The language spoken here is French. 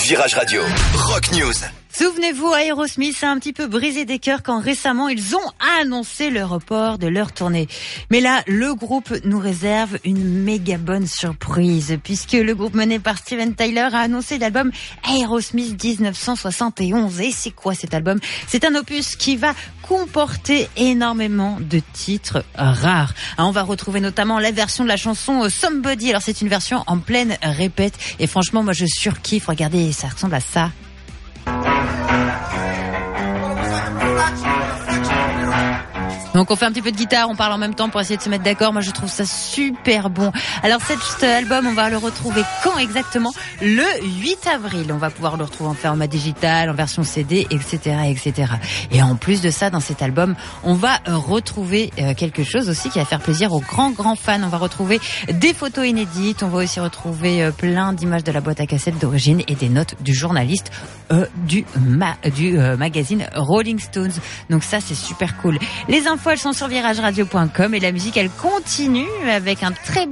Virage Radio, Rock News. Souvenez-vous, Aerosmith a un petit peu brisé des cœurs quand récemment ils ont annoncé le report de leur tournée. Mais là, le groupe nous réserve une méga bonne surprise puisque le groupe mené par Steven Tyler a annoncé l'album Aerosmith 1971. Et c'est quoi cet album ? C'est un opus qui va comporter énormément de titres rares. On va retrouver notamment la version de la chanson Somebody. Alors c'est une version en pleine répète et franchement moi je surkiffe. Regardez, ça ressemble à ça. Donc on fait un petit peu de guitare, on parle en même temps pour essayer de se mettre d'accord. Moi je trouve ça super bon. Alors cet album on va le retrouver quand exactement ? Le 8 avril. On va pouvoir le retrouver en format digital, en version CD, etc., etc. Et en plus de ça, dans cet album, on va retrouver quelque chose aussi qui va faire plaisir aux grands fans. On va retrouver des photos inédites, on va aussi retrouver plein d'images de la boîte à cassettes d'origine et des notes du journaliste du magazine Rolling Stones. Donc ça c'est super cool. Les infos elles sont sur virageradio.com et la musique elle continue avec un très